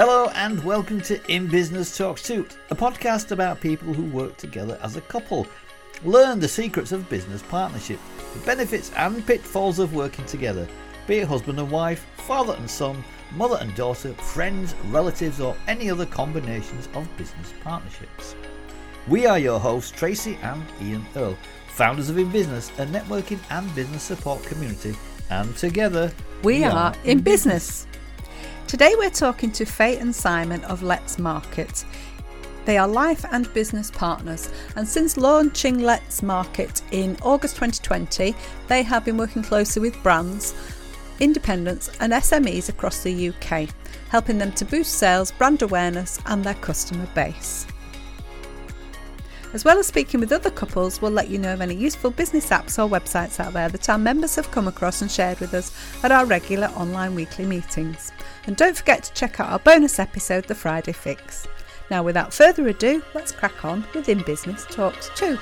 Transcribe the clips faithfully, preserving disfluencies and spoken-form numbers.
Hello and welcome to In Business Talks two, a podcast about people who work together as a couple. Learn the secrets of business partnership, the benefits and pitfalls of working together, be it husband and wife, father and son, mother and daughter, friends, relatives or any other combinations of business partnerships. We are your hosts Tracy and Ian Earle, founders of In Business, a networking and business support community, and together we, we are, are In Business. business. Today we're talking to Faye and Simon of Let's Market. They are life and business partners, and since launching Let's Market in August twenty twenty, they have been working closely with brands, independents and S M Es across the U K, helping them to boost sales, brand awareness and their customer base. As well as speaking with other couples, we'll let you know of any useful business apps or websites out there that our members have come across and shared with us at our regular online weekly meetings. And don't forget to check out our bonus episode, The Friday Fix. Now, without further ado, let's crack on with In Business Talks two.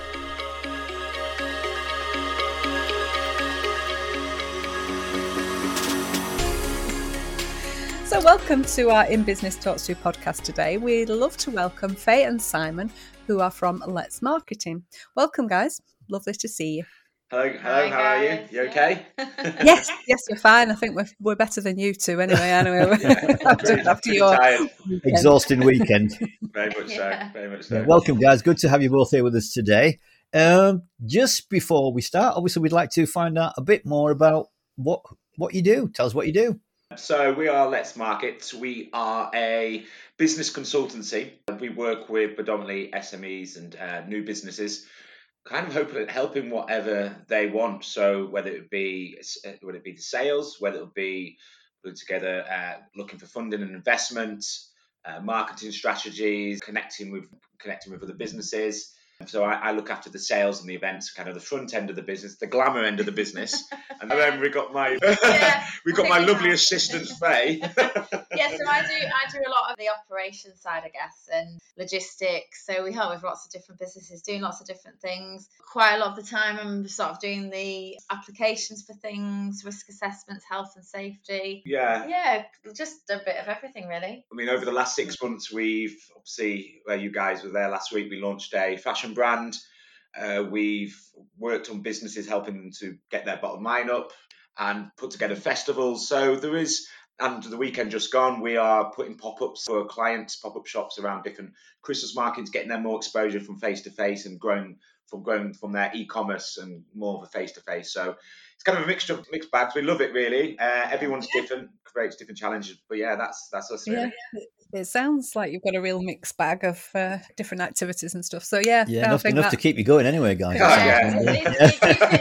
So welcome to our In Business Talks two podcast today. We'd love to welcome Faye and Simon, who are from Let's Marketing. Welcome, guys. Lovely to see you. Hello, hello. Hi, how are you? You okay? yes, yes, we're fine. I think we're we're better than you two anyway. Anyway, yeah, after, after your weekend. Exhausting weekend. Very much so. Yeah. Very much so. Yeah, welcome, guys. Good to have you both here with us today. Um, just before we start, obviously, we'd like to find out a bit more about what what you do. Tell us what you do. So we are Let's Market. We are a business consultancy. We work with predominantly S M Es and uh, new businesses, kind of hoping helping whatever they want. So whether it be whether it be the sales, whether it be putting together uh, looking for funding and investment, uh, marketing strategies, connecting with connecting with other businesses. So I, I look after the sales and the events, kind of the front end of the business, the glamour end of the business, and then we got my yeah, we got my lovely have. assistant Faye. Yeah, so I do I do a lot of the operations side, I guess, and logistics. So we help with lots of different businesses doing lots of different things. Quite a lot of the time, I'm sort of doing the applications for things, risk assessments, health and safety. Yeah, yeah, just a bit of everything, really. I mean, over the last six months, we've obviously where you guys were there last week, we launched a fashion brand. Uh, we've worked on businesses helping them to get their bottom line up and put together festivals. So there is, and the weekend just gone, we are putting pop-ups for clients, pop-up shops around different Christmas markets, getting them more exposure from face-to-face and growing from growing from their e-commerce and more of a face-to-face. So it's kind of a mixture of mixed bags. We love it, really. Uh, everyone's different, creates different challenges. But yeah, that's that's us, really. Yeah. It sounds like you've got a real mixed bag of uh, different activities and stuff. So yeah, yeah, enough, enough that... to keep you going anyway, guys. Oh, yeah. Yeah. It, it,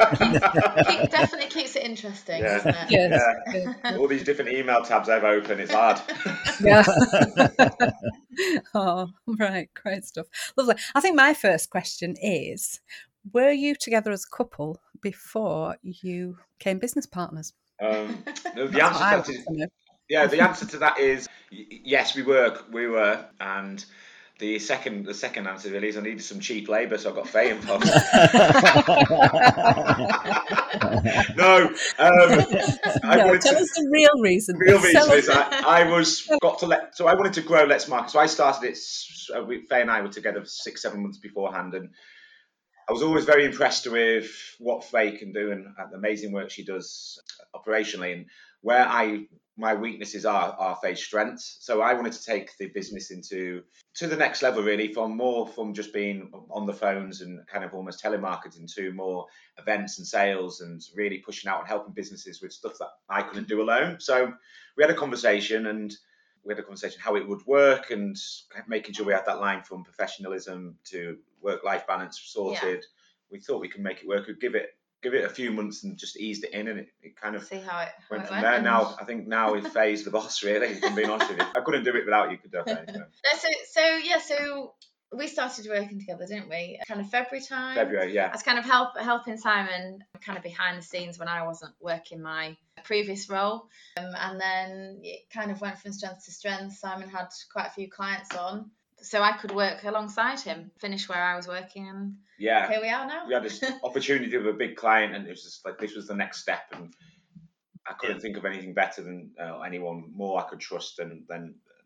it, it, it definitely keeps it interesting, yeah. doesn't it? Yes. Yeah. All these different email tabs I've opened, it's hard. Yeah. Oh, right, great stuff. Lovely. I think my first question is, were you together as a couple before you became business partners? Um, no, the answer to that is, yeah, the answer to that is yes, we were, we were, and the second, the second answer really is I needed some cheap labour, so I got Faye involved. no, um, I no, wanted tell to, us the real reason. Real reason is I, I was got to let, so I wanted to grow Let's Market. So I started it. Uh, we, Faye and I were together for six, seven months beforehand, and I was always very impressed with what Faye can do and the amazing work she does operationally, and where I my weaknesses are are Faye's strengths. So I wanted to take the business into to the next level, really, from more from just being on the phones and kind of almost telemarketing to more events and sales and really pushing out and helping businesses with stuff that I couldn't do alone. So we had a conversation and we had a conversation how it would work and making sure we had that line from professionalism to work-life balance sorted. Yeah. We thought we could make it work. We'd give it give it a few months and just eased it in, and it, it kind of see how it how went it from went there. and... Now I think now if Faye's the boss, really, if I'm being honest with you. I couldn't do it without you, could I, Faye? So. so so yeah, so we started working together, didn't we? Kind of February time. February, yeah. I was kind of help helping Simon kind of behind the scenes when I wasn't working my previous role, um, and then it kind of went from strength to strength. Simon had quite a few clients on, so I could work alongside him, finish where I was working, and yeah, here we are now. We had this opportunity with a big client, and it was just like this was the next step, and I couldn't think of anything better than uh, anyone more I could trust than than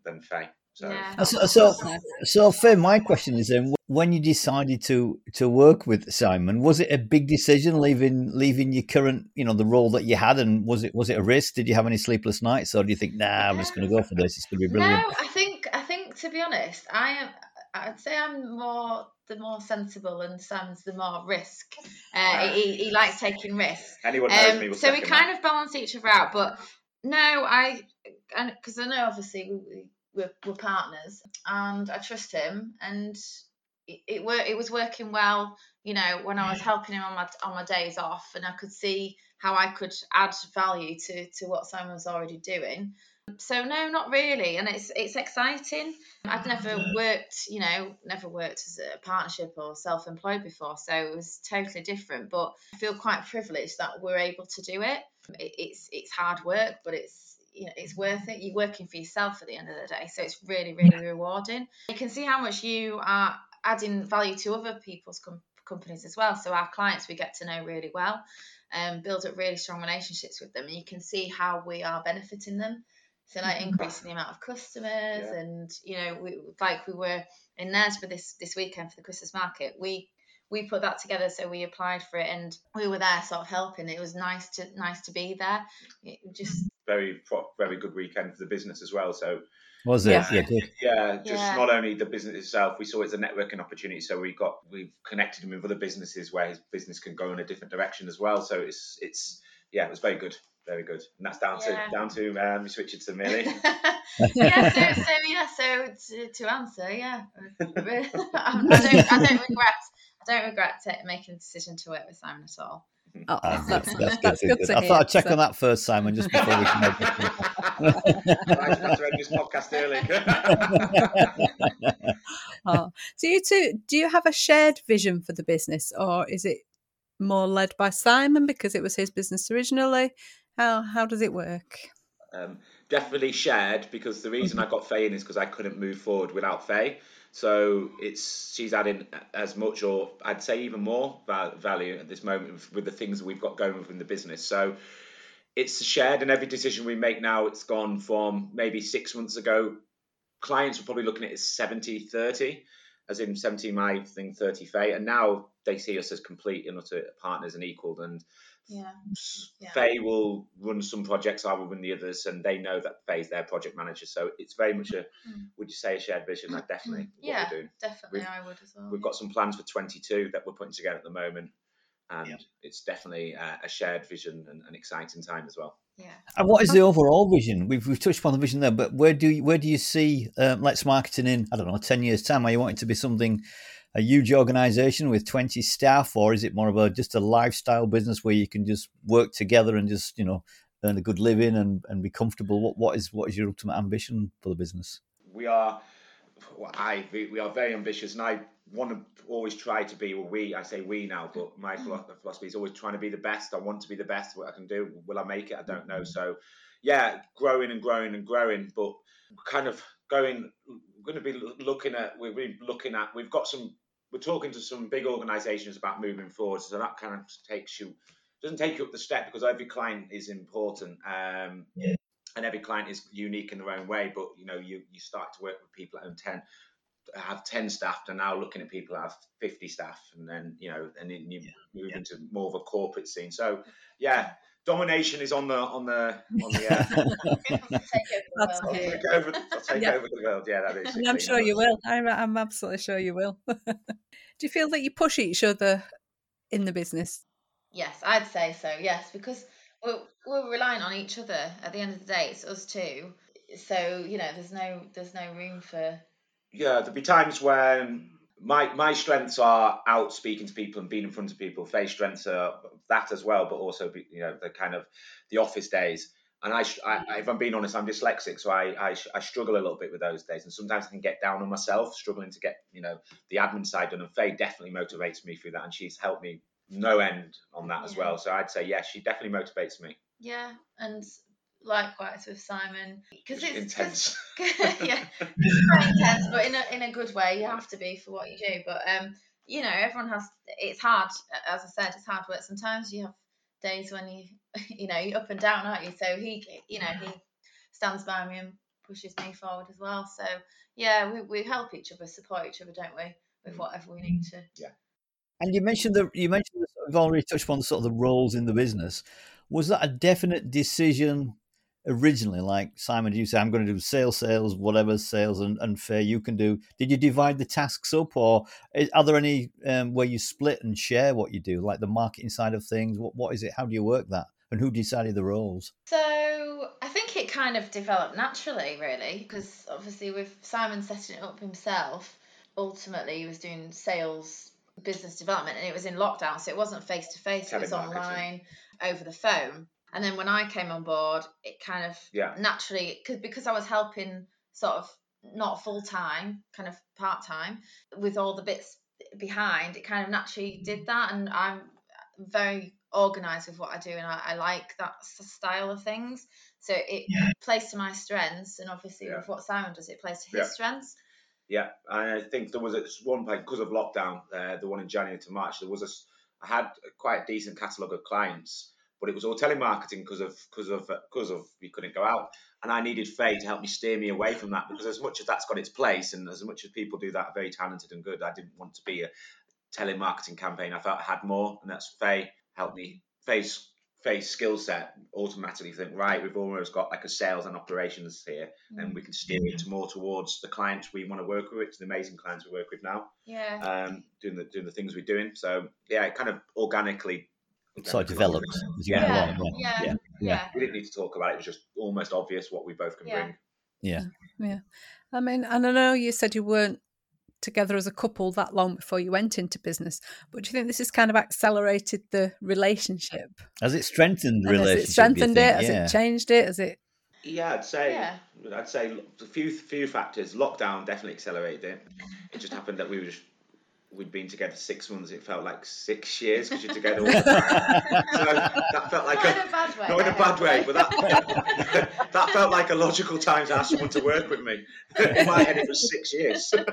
than Faye. So, Yeah. So, so, so, Faye, my question is then, when you decided to to work with Simon, was it a big decision leaving leaving your current, you know, the role that you had, and was it was it a risk? Did you have any sleepless nights, or do you think, nah, I'm just going to go for this? It's going to be brilliant. No, I think I think to be honest, I am. I'd say I'm more the more sensible, and Sam's the more risk. Uh, he, he likes taking risks. Anyone knows Um, me will so we second kind that. of balance each other out. But no, I because I know obviously we, we, we're, we're partners, and I trust him, and it it, wor- it was working well. You know, when I was helping him on my on my days off, and I could see how I could add value to to what Simon was already doing. So no, not really, and it's it's exciting. I'd never worked, you know, never worked as a partnership or self-employed before, so it was totally different. But I feel quite privileged that we're able to do it. it it's it's hard work, but it's you know it's worth it. You're working for yourself at the end of the day, so it's really really rewarding. You can see how much you are adding value to other people's com- companies as well. So our clients we get to know really well, and um, build up really strong relationships with them, and you can see how we are benefiting them. So like increasing the amount of customers, yeah. and you know, we, like we were in Knaresborough this this weekend for the Christmas market. We we put that together, so we applied for it, and we were there, sort of helping. It was nice to nice to be there. It just very very good weekend for the business as well. So was it? Yeah, yeah, good. yeah. Just Yeah. not only the business itself, we saw it as a networking opportunity. So we got we've connected him with other businesses where his business can go in a different direction as well. So it's it's yeah, it was very good. Very good, and that's down Yeah. to down to um, Miss Richardson, really. yeah, so, so yeah, so to, to answer, yeah, I don't, I don't regret, I don't regret t- making the decision to work with Simon at all. Oh, Ah, that's, good. that's, That's good. good to I hear. thought I'd check So- on that first, Simon, just before we can make it. I just have to end this podcast early. Oh. So you two, do you have a shared vision for the business, or is it more led by Simon because it was his business originally? How how does it work? Um, definitely shared, because the reason I got Faye in is because I couldn't move forward without Faye. So it's she's adding as much, or I'd say even more value at this moment with, with the things that we've got going within the business. So it's shared, and every decision we make now, it's gone from maybe six months ago, clients were probably looking at it as seventy thirty, as in seventy my thing, thirty Faye, and now they see us as complete and utter partners and equal. And yeah. yeah. Faye will run some projects, I will run the others, and they know that Faye's their project manager. So it's very much a, mm. would you say a shared vision? That definitely what yeah, we're doing. Definitely, we've, I would as well. We've got some plans for twenty-two that we're putting together at the moment, and yeah. it's definitely a, a shared vision and an exciting time as well. Yeah. And what is the overall vision? We've we've touched upon the vision there, but where do you, where do you see um, Let's Marketing in, I don't know, ten years time? Are you wanting to be something, a huge organisation with twenty staff, or is it more of a just a lifestyle business where you can just work together and just, you know, earn a good living and, and be comfortable? What what is what is your ultimate ambition for the business? We are, well, I we are very ambitious, and I want to always try to be, well, we, I say we now, but my philosophy is always trying to be the best. I want to be the best. What I can do, will I make it? I don't know. So yeah, growing and growing and growing, but kind of going, we're going to be looking at, we're really looking at, we've got some, we're talking to some big organizations about moving forward. So that kind of takes you, doesn't take you up the step, because every client is important. Um, yeah. And every client is unique in their own way, but you know, you, you start to work with people that own ten, have ten staff, and now looking at people that have fifty staff, and then you know, and then you yeah. move yeah. into more of a corporate scene. So yeah, domination is on the on the on the. Uh, I'll take over. I'll take yeah. over the world. Yeah, that is. And I'm sure you will. I'm I'm absolutely sure you will. Do you feel that you push each other in the business? Yes, I'd say so. Yes, because we're we're relying on each other. At the end of the day, it's us two. So you know, there's no there's no room for. Yeah, there'll be times when my my strengths are out speaking to people and being in front of people. Faye's strengths are that as well, but also you know the kind of the office days. And I, I if I'm being honest, I'm dyslexic, so I, I I struggle a little bit with those days, and sometimes I can get down on myself, struggling to get you know the admin side done. And Faye definitely motivates me through that, and she's helped me no end on that yeah. as well. So I'd say yes, she definitely motivates me. Yeah, and. Likewise with Simon, because it's intense. yeah, it's quite intense, but in a in a good way. You have to be for what you do. But um, you know, everyone has. It's hard, as I said, it's hard work. Sometimes you have days when you, you know, you're up and down, aren't you? So he, you know, he stands by me and pushes me forward as well. So yeah, we, we help each other, support each other, don't we, with whatever we need to. Yeah. And you mentioned the you mentioned the, we've already touched upon sort of the roles in the business. Was that a definite decision originally? Like, Simon, did you say, I'm going to do sales, sales, whatever sales and, and Faye you can do? Did you divide the tasks up, or is, are there any um, where you split and share what you do, like the marketing side of things? What What is it? How do you work that? And who decided the roles? So I think it kind of developed naturally, really, because obviously with Simon setting it up himself, ultimately he was doing sales, business development, and it was in lockdown, so it wasn't face to face, it was online, over the phone. And then when I came on board, it kind of yeah. naturally, cause, because I was helping sort of not full time, kind of part time, with all the bits behind, it kind of naturally did that. And I'm very organised with what I do, and I, I like that style of things. So it yeah. plays to my strengths, and obviously yeah. with what Simon does, it plays to his yeah. strengths. Yeah, and I think there was at one point, because of lockdown, uh, the one in January to March, there was a, I had quite a decent catalogue of clients, but it was all telemarketing because of because of because of we couldn't go out, and I needed Faye to help me steer me away from that, because as much as that's got its place, and as much as people do that, are very talented and good, I didn't want to be a telemarketing campaign. I felt I had more, and that's Faye helped me. Faye's Faye's skill set automatically think, right, we've almost got like a sales and operations here, mm. and we can steer it to more towards the clients we want to work with, to the amazing clients we work with now. Yeah. Um, doing the doing the things we're doing. So yeah, it kind of organically. So it developed. Yeah. Yeah. Yeah. Yeah. yeah. yeah. We didn't need to talk about it. It was just almost obvious what we both can yeah. bring. Yeah. Yeah. I mean, and I know you said you weren't together as a couple that long before you went into business, but do you think this has kind of accelerated the relationship? Has it strengthened the and relationship? Has it strengthened it? Has yeah. it changed it? Has it? Yeah, I'd say. Yeah. I'd say a few few factors. Lockdown definitely accelerated it. It just happened that we were just, we'd been together six months. It felt like six years because you're together all the time. So that felt like not a, in a bad way. Not in a bad way, but that that felt like a logical time to ask someone to work with me. In my head, it was six years. yeah,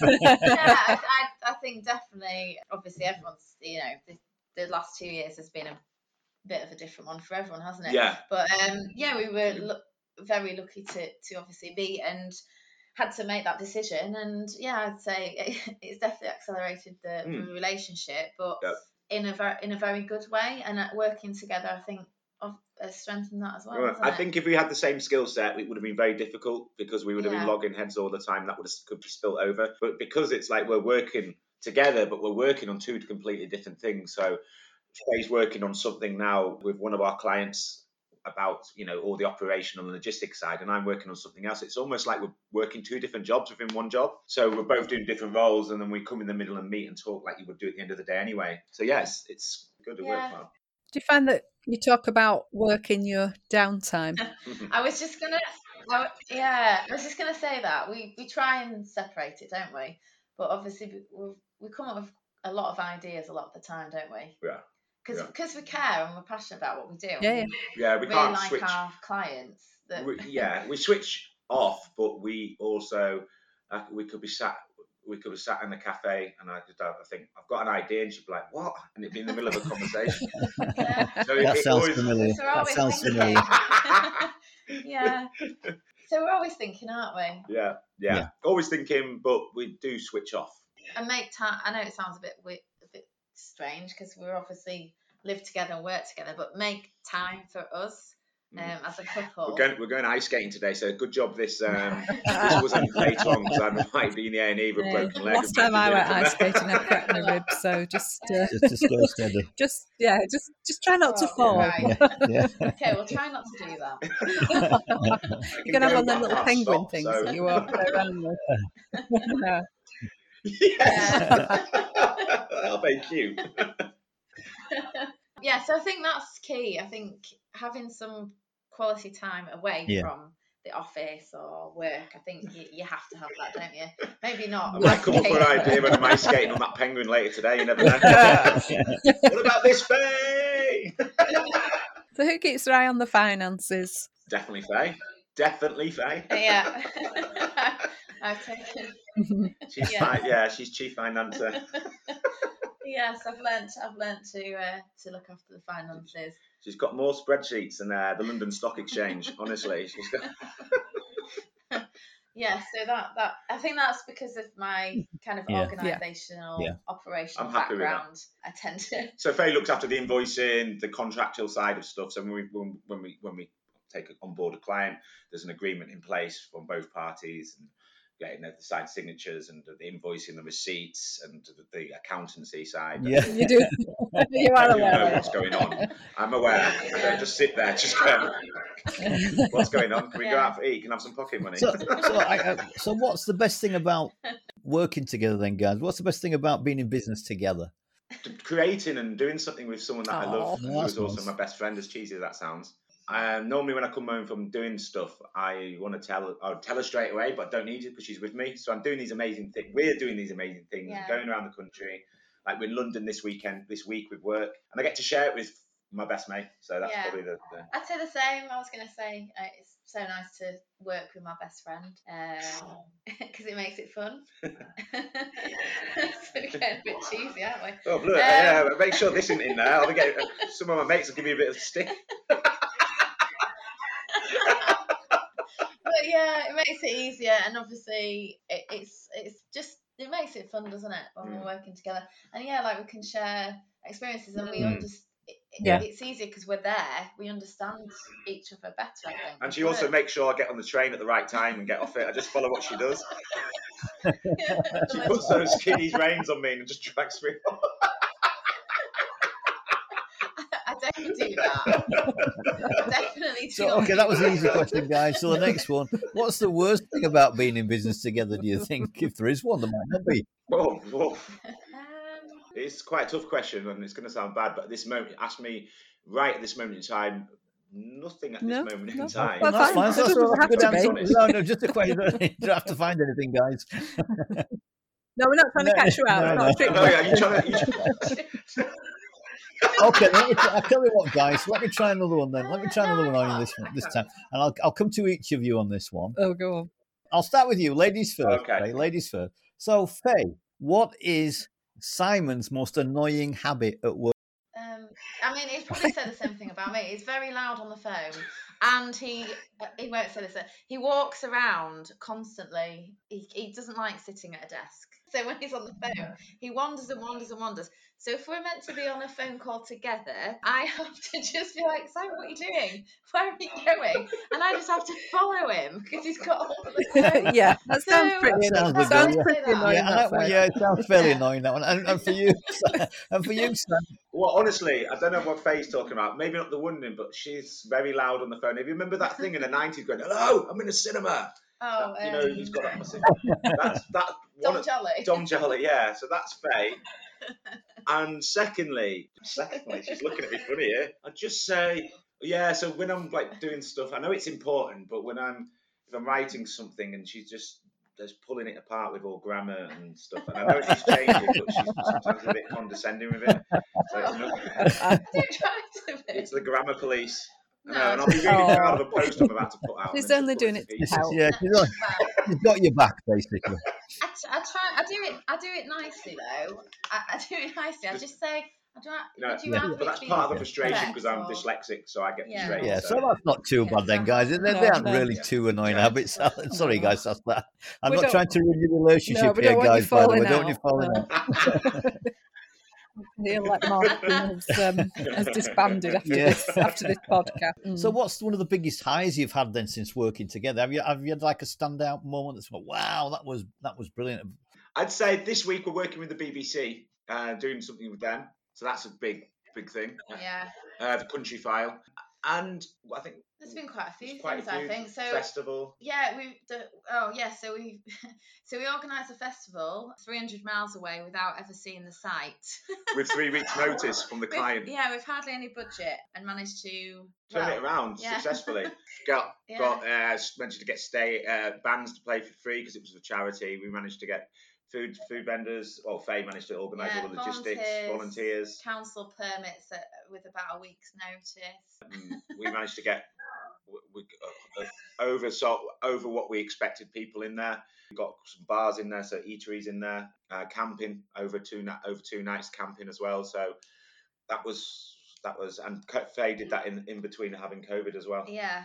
I, I, I think definitely. Obviously, everyone's you know the, the last two years has been a bit of a different one for everyone, hasn't it? Yeah. But um, yeah, we were lo- very lucky to to obviously be and. Had to make that decision, and yeah, I'd say it, it's definitely accelerated the, mm. the relationship, but yep. in a very in a very good way. And uh, working together, I think, has uh, strengthened that as well. Right. I it? think if we had the same skill set, it would have been very difficult because we would have yeah. been logging heads all the time. That would have could be spilled over. But because it's like we're working together, but we're working on two completely different things. So Faye's working on something now with one of our clients about, you know, all the operational and logistics side, and I'm working on something else. It's almost like we're working two different jobs within one job. So we're both doing different roles, and then we come in the middle and meet and talk like you would do at the end of the day anyway. So yes, it's good to yeah. work well. Do you find that you talk about work in your downtime? I was just gonna, I, yeah, I was just gonna say that we we try and separate it, don't we? But obviously we we come up with a lot of ideas a lot of the time, don't we? Yeah. Because yeah. because we care and we're passionate about what we do. Yeah, yeah. yeah we really can't like switch. our clients. That... We, yeah, we switch off, but we also uh, we could be sat we could be sat in the cafe, and I could I think I've got an idea, and she'd be like, "What?" And it'd be in the middle of a conversation. yeah. So that, it, sounds always, familiar. So that sounds thinking. familiar. yeah. So we're always thinking, aren't we? Yeah, yeah, yeah. Always thinking, but we do switch off. And make time. I know it sounds a bit weird, a bit strange because we're obviously live together and work together, but make time for us um, mm. as a couple. We're going, we're going ice skating today, so good job this um, this wasn't later on because I might be in the A and E with a broken leg. Last time I went ice skating, I cracked my ribs, so just uh, just, just go steady. Just yeah, just just try not oh, to fall. Right. Yeah, yeah. Okay, we'll try not to do that. You can have one of them little penguin stop, things so. that you walk around with. Yeah. Yes. That'll be cute. Yeah, so I think that's key. I think having some quality time away yeah. from the office or work, I think you, you have to have that, don't you? Maybe not. I might come up with an idea when I'm ice skating on that penguin later today, you never know. What about this, Faye? So who keeps their eye on the finances? Definitely Faye. Definitely Faye. Yeah. I've taken. She's yeah. Fi- yeah, she's chief financer. Yes, I've learnt. I've learnt to uh, to look after the finances. She's got more spreadsheets than uh, the London Stock Exchange. Honestly, she's got. Yeah, so that, that I think that's because of my kind of Yeah. organisational, Yeah. operational I'm happy with that. background. I tend to. So Faye looks after the invoicing, the contractual side of stuff. So when we when, when we when we take on board a client, there's an agreement in place from both parties, and getting the signed signatures and the invoicing, the receipts, and the, the accountancy side. Yeah. You do. You are You know aware. what's going on. I'm aware. I don't just sit there, just go, what's going on? Can we go Yeah. out for eat? Can I have some pocket money? So, so, I, uh, so what's the best thing about working together then, guys? What's the best thing about being in business together? Creating and doing something with someone that I love, Aw. who That's is also nice. my best friend, as cheesy as that sounds. Um, normally when I come home from doing stuff, I want to tell I'll tell her straight away, but I don't need to because she's with me. So I'm doing these amazing things. We're doing these amazing things, Yeah. going around the country. Like we're in London this weekend, this week with work, and I get to share it with my best mate. So that's Yeah. probably the, the I'd say the same. I was going to say uh, it's so nice to work with my best friend because it makes it fun. So we're getting a bit cheesy, aren't we? Oh, look, Um, yeah, make sure this isn't in there. I'll get, some of my mates will give me a bit of stick. But yeah, it makes it easier, and obviously it, it's it's just it makes it fun, doesn't it, when Mm. we're working together? And yeah, like we can share experiences, and we Mm. understand. It, Yeah. It's easier because we're there. We understand each other better, I think. And she We're- also makes sure I get on the train at the right time and get off it. I just follow what she does. She puts those skinny reins on me and just drags me off. I don't do that. I definitely do. So, not okay, do that was an easy question, guys. So the next one, what's the worst thing about being in business together, do you think? If there is one, there might not be. Whoa, whoa. Um, It's quite a tough question, and it's going to sound bad, but at this moment, ask me right at this moment in time, nothing at No, this moment no. in time. Well, That's fine. fine. It That's doesn't all right. have Good to be. answer. No, no, just a question. You don't have to find anything, guys. No, we're not trying to No, catch you out. no, It's not no. a trick Oh, yeah, question. you trying to, you trying- Okay, let me try, I'll tell you what, guys. Let me try another one then. Let me try another one on you this one, this time, and I'll I'll come to each of you on this one. Oh, go on. I'll start with you, ladies first. Okay. Okay, ladies first. So, Faye, what is Simon's most annoying habit at work? Um, I mean, he's probably said the same thing about me. He's very loud on the phone, and he he won't say this. He walks around constantly. He he doesn't like sitting at a desk. So when he's on the phone, he wanders and wanders and wanders. So if we're meant to be on a phone call together, I have to just be like, Simon, what are you doing? Where are you going? And I just have to follow him because he's got hold of the phone. Yeah, that sounds So- pretty That sounds annoying. good, Sounds yeah. pretty Yeah, annoying. Yeah, I that like, well, phone. yeah, it sounds fairly Yeah. annoying, that one. And, and for you, and for you, Sam, Well, honestly, I don't know what Faye's talking about. Maybe not the wondering, but she's very loud on the phone. If you remember that thing in the nineties going, hello, I'm in a cinema. Oh, That- you know, um, who's got that on the cinema? That's, that's one Dom of, Jolly. Dom Jolly, yeah. So that's Faye. And secondly, secondly, she's looking at me funny here. I'd just say, yeah. So when I'm like doing stuff, I know it's important, but when I'm if I'm writing something and she's just just pulling it apart with all grammar and stuff, and I know it needs changing, but she's sometimes a bit condescending with it. So it's, not, I don't try to be. it's the grammar police. I know, No. and I'll be really Oh. proud of a post I'm about to put out. She's and then only just put doing to it to pieces. help. yeah, she's, on, Well, she's got your back, basically. I, t- I try. I do it. I do it nicely though. I, I do it nicely. I just say, I don't. No, would you yeah. rather But it that's be part of the Yeah. frustration because I'm correct or- dyslexic, so I get Yeah. frustrated. Yeah, so. so that's not too bad then, guys. They, they No, aren't no. really Yeah. too annoying Yeah. habits. Sorry, guys, that's that. I'm We not don't- trying to ruin your relationship No, we here, don't want you guys, by the way. falling Don't want you out. falling No. out. Neil like Martin has, um, has disbanded after Yeah. this after this podcast. Mm. So, what's one of the biggest highs you've had then since working together? Have you have you had like a standout moment that's like, wow, that was that was brilliant? I'd say this week we're working with the B B C, uh, doing something with them. So that's a big, big thing. Yeah, Uh, the Country File, and I think there's been quite a few there's quite things. a few I think so. festival. Yeah, we. The, oh, yeah. So we. So we organised a festival three hundred miles away without ever seeing the site. With three weeks' notice from the We've- client. Yeah, we've hardly any budget and managed to Turn well, it around yeah. successfully. Got Yeah. got uh, managed to get stay uh, bands to play for free because it was a charity. We managed to get food food vendors. Well, Faye managed to organise Yeah, all the logistics, volunteers. volunteers. Council permits at, with about a week's notice. Mm, we managed to get we, we, uh, uh, over so over what we expected people in there. We got some bars in there, so eateries in there, uh, camping over two na- over two nights camping as well. So that was that was and Faye did that in, in between having COVID as well. Yeah.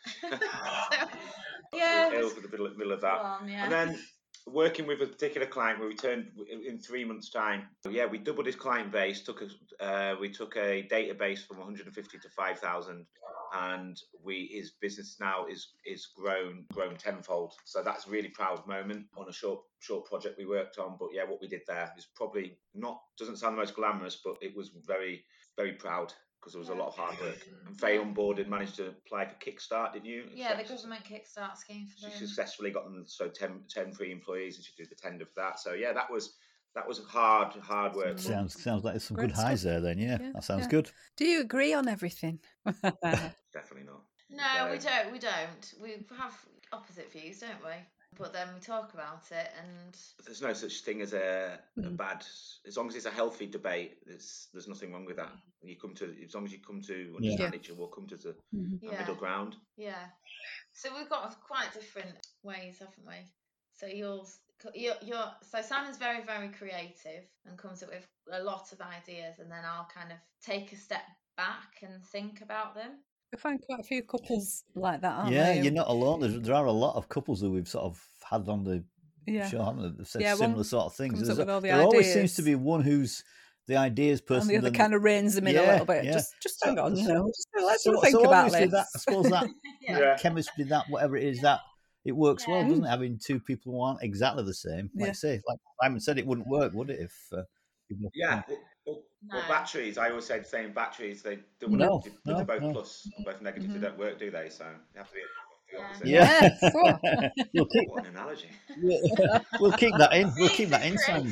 so, yeah, ill for the middle, middle of that. on, yeah. And then working with a particular client, we returned in three months' time. Yeah, we doubled his client base. Took a, uh, we took a database from one hundred fifty to five thousand, and we his business now is is grown grown tenfold. So that's a really proud moment on a short short project we worked on. But yeah, what we did there is probably not doesn't sound the most glamorous, but it was very very proud. Because there was a lot of hard work. And Faye on board and managed to apply for Kickstart, didn't you? Yeah, the government Kickstart scheme for them. She successfully got them so ten, ten free employees, and she did the tender for that. So yeah, that was that was hard hard work. Sounds sounds like there's some Great good highs stuff. there. Then yeah, Yeah, that sounds yeah. good. Do you agree on everything? Definitely not. No, No. we don't. We don't. We have opposite views, don't we? But then we talk about it, and There's no such thing as a, a Mm. bad. As long as it's a healthy debate, there's there's nothing wrong with that. You come to as long as you come to understand each other, we'll come to the Mhm. a yeah, middle ground. yeah. So we've got quite different ways, haven't we? So yours, you're, you're so Simon's very, very creative and comes up with a lot of ideas, and then I'll kind of take a step back and think about them. We find quite a few couples like that, aren't Yeah, they? you're not alone. There's, there are a lot of couples who we've sort of had on the Yeah. show, haven't they? They've said Yeah, one similar sort of things. comes There's up with a- all the there always ideas. seems to be one who's the ideas person. And the other then- kind of reins them in a Yeah, little bit. yeah. Just, just So- hang on, you know. Just let's so, have a think so about obviously this. that, I suppose that, Yeah. Yeah. chemistry, that whatever it is, that it works well, Yeah. doesn't it? Having two people who aren't exactly the same. Like Yeah. I say, like Simon said, it wouldn't work, would it? If uh, people- Yeah. Well, well, well, No. batteries. I always say the same. Batteries. They they No, they're no, both no. plus, both negative. They Mhm. don't work, do they? So they have to be the Yeah. opposite. Yeah, Yeah, so- we'll keep What an analogy. we'll keep that in. We'll keep that in, Simon.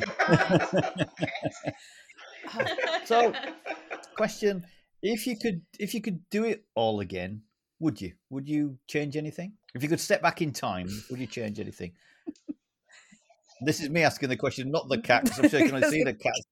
So, question: If you could, if you could do it all again, would you? Would you change anything? If you could step back in time, would you change anything? This is me asking the question, not the cat, because I'm sure you can only see the cat.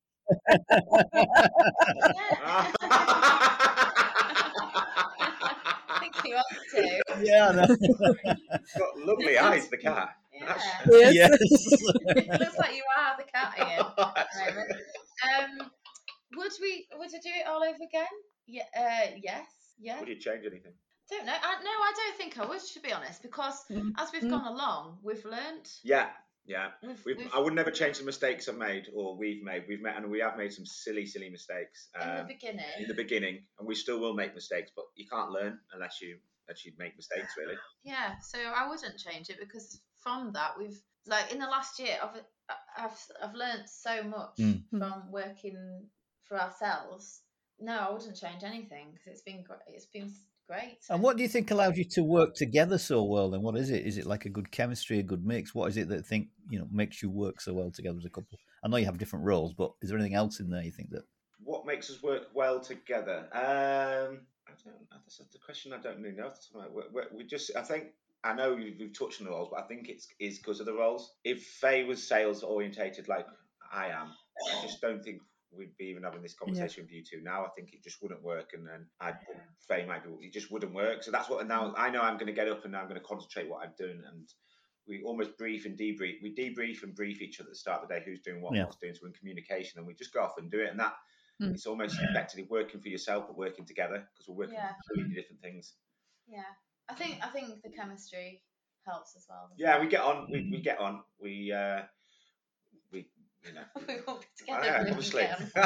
I think he wants to. Yeah, I know. Got lovely eyes, the cat. Yeah. Yes. It looks like you are the cat, Ian. at the moment. Um, would we? Would you do it all over again? Yeah. Uh, yes. Yeah. Would you change anything? Don't know. I, no, I don't think I would, to be honest, because Mm. as we've Mm. gone along, we've learnt. Yeah, yeah. We've, We've, we've I would never change the mistakes I've made or we've made. We've made, and we have made some silly, silly mistakes in the um, beginning. in the beginning, and we still will make mistakes. But you can't learn unless you unless you make mistakes, really. Yeah, so I wouldn't change it because from that we've like in the last year I've I've I've learnt so much Mm. from working for ourselves. No, I wouldn't change anything because it's been gr- it's been great. And what do you think allows you to work together so well? Then what is it? Is it like a good chemistry, a good mix? What is it that think you know makes you work so well together as a couple? I know you have different roles, but is there anything else in there you think that? What makes us work well together? Um, I don't. That's the question. I don't really know. We, we, we just. I think. I know we've, we've touched on the roles, but I think it's is because of the roles. If Faye was sales orientated like I am, I just don't think we'd be even having this conversation with you two now. I think it just wouldn't work, and then I'd Faye might be. It just wouldn't work. So that's what now I know. I'm going to get up and now I'm going to concentrate what I'm doing, and we almost brief and debrief. We debrief and brief each other at the start of the day. Who's doing what, Yeah. what's doing, so we're in communication, and we just go off and do it. And that Mm. it's almost effectively working for yourself, but working together because we're working Yeah. on completely different things. Yeah, I think I think the chemistry helps as well. doesn't Yeah, it? we get on. We, we get on. We uh, we you know. we won't be Oh, together. yeah, if we obviously. get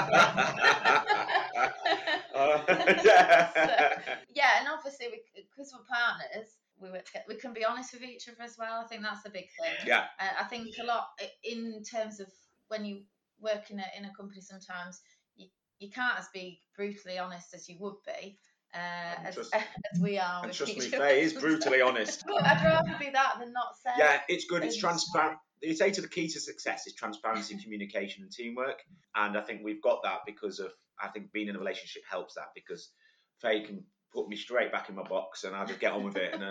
on. Uh, yeah. So, yeah, and obviously because we're partners, we work together. We can be honest with each other as well. I think that's a big thing. Yeah. Uh, I think a lot i- in terms of when you work in a in a company, sometimes you, you can't as be brutally honest as you would be, uh, And as, trust- as we are. And with trust me, each other Faye is brutally honest. But I'd rather be that than not say. Yeah, it's good. It's And- transparent. You say to the key to success is transparency, communication, and teamwork. And I think we've got that because of I think being in a relationship helps that because Faye can put me straight back in my box and I'll just get on with it. And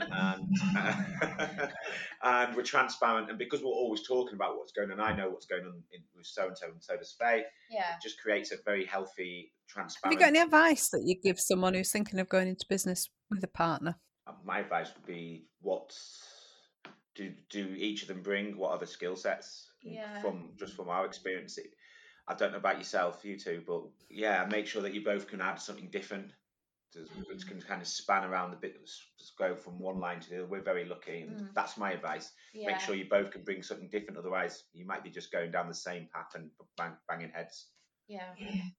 and, and we're transparent. And because we're always talking about what's going on, I know what's going on in, with so and so, and so does Faye. Yeah. It just creates a very healthy, Have transparent. you got any advice that you give someone who's thinking of going into business with a partner? My advice would be what do do each of them bring? What are the skill sets? Yeah. From just from our experience, it, I don't know about yourself, you two, but yeah, make sure that you both can add something different which can kind of span around the bit, just go from one line to the other. We're very lucky, and mm. that's my advice. Yeah. Make sure you both can bring something different, otherwise you might be just going down the same path and bang, banging heads. Yeah.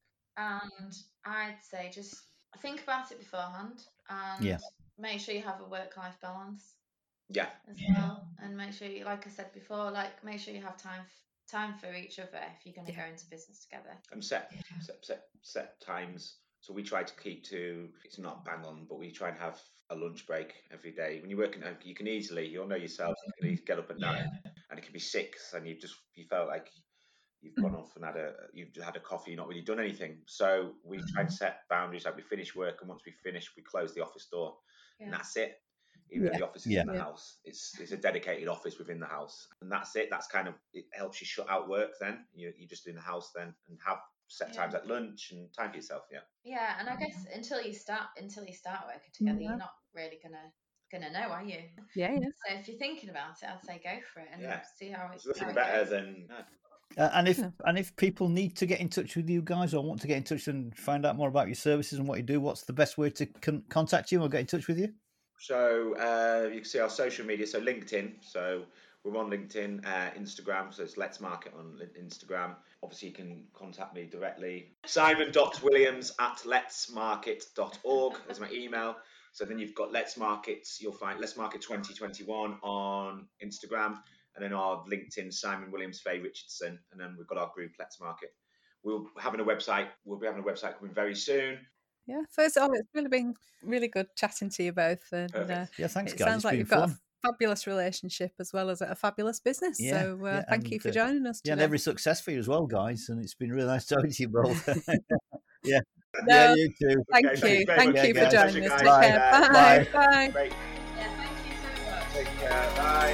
And I'd say just think about it beforehand, and yeah. make sure you have a work-life balance. Yeah. As well, and make sure you, like I said before, like make sure you have time time for each other if you're going to yeah. go into business together. And set set set set times. So we try to keep to, it's not bang on, but we try and have a lunch break every day. When you're working, you can easily, you'll know yourself, you can easily get up at nine, yeah. and it can be six, and you've just, you felt like you've gone off and had a, you've had a coffee, you've not really done anything. So we try and set boundaries, like we finish work, and once we finish, we close the office door, yeah. and that's it. Even yeah. if the office is yeah. in the yeah. house, it's it's a dedicated office within the house, and that's it. That's kind of, it helps you shut out work then. You, you're just in the house then, and have set times yeah. at lunch and time for yourself. Yeah. Yeah, and I guess until you start until you start working together, yeah. you're not really gonna gonna know, are you? Yeah, yeah. So if you're thinking about it, I'd say go for it and yeah. see how it's. There's nothing how it better goes. than. Uh, and if yeah. and if people need to get in touch with you guys or want to get in touch and find out more about your services and what you do, what's the best way to con- contact you or get in touch with you? So uh, you can see our social media. So LinkedIn. So we're on LinkedIn, uh, Instagram. So it's Let's Market on Instagram. Obviously, you can contact me directly. Simon dot Williams at lets market dot org is my email. So then you've got Let's Market. You'll find Let's Market twenty twenty-one on Instagram. And then our LinkedIn, Simon Williams Faye Richardson. And then we've got our group, Let's Market. We'll having a website. We'll be having a website coming very soon. Yeah, first of all, it's really been really good chatting to you both. And uh, yeah, thanks, it guys. sounds it's like been you've fun. got a fabulous relationship as well as a fabulous business. Yeah, so uh, yeah, thank and, you for uh, joining us today. Yeah, and every success for you as well, guys. And it's been really nice talking to you both. yeah. No, yeah, you too. Thank okay, you. Thank, thank you you for guys. joining us. Take Bye. care. Bye. Bye. Bye. Bye. Yeah, thank you so much. Take care. Bye.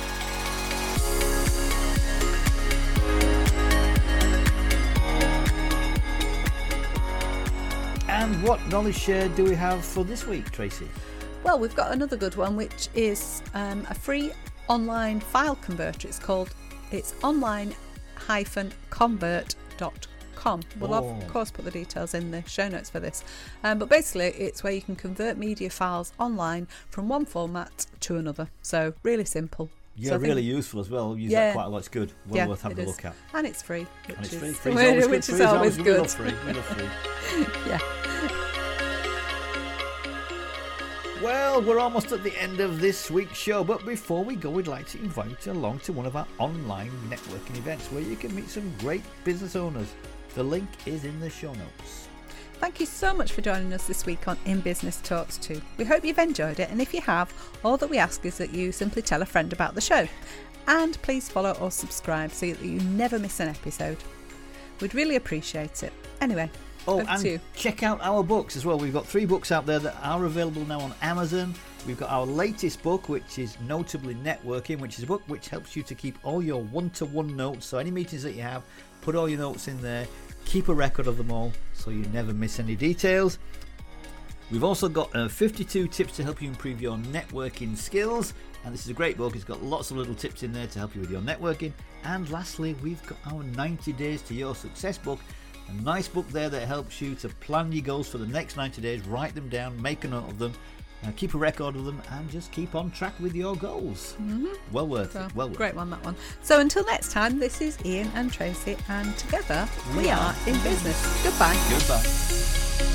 And what knowledge share do we have for this week, Tracy? Well, we've got another good one, which is um, a free online file converter. It's called, it's online dash convert dot com. We'll Oh. of course put the details in the show notes for this. Um, but basically, it's where you can convert media files online from one format to another. So really simple. Yeah, so I really think, useful as well. Use Yeah. that quite a lot. It's good. Well yeah, worth having it a is. look at. And it's free, which And it's is, free. Free's always good. which Free's is always We good. love free. We love free. Yeah. Well, we're almost at the end of this week's show, but before we go, we'd like to invite you along to one of our online networking events where you can meet some great business owners. The link is in the show notes. Thank you so much for joining us this week on In Business Talks too. We hope you've enjoyed it, and if you have, all that we ask is that you simply tell a friend about the show. And please follow or subscribe so that you never miss an episode. We'd really appreciate it. Anyway, Oh, over and to you. check out our books as well. We've got three books out there that are available now on Amazon. We've got our latest book, which is Notably Networking, which is a book which helps you to keep all your one-to-one notes. So any meetings that you have, put all your notes in there. Keep a record of them all so you never miss any details. We've also got uh, fifty-two tips to help you improve your networking skills. And this is a great book. It's got lots of little tips in there to help you with your networking. And lastly, we've got our ninety days to Your Success book. A nice book there that helps you to plan your goals for the next ninety days, write them down, make a note of them, uh, keep a record of them, and just keep on track with your goals. Mm-hmm. Well worth So, it. Well worth great it. one, that one. So until next time, this is Ian and Tracy, and together we, We are are in business. Goodbye. Goodbye.